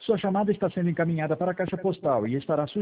Sua chamada está sendo encaminhada para a caixa postal e estará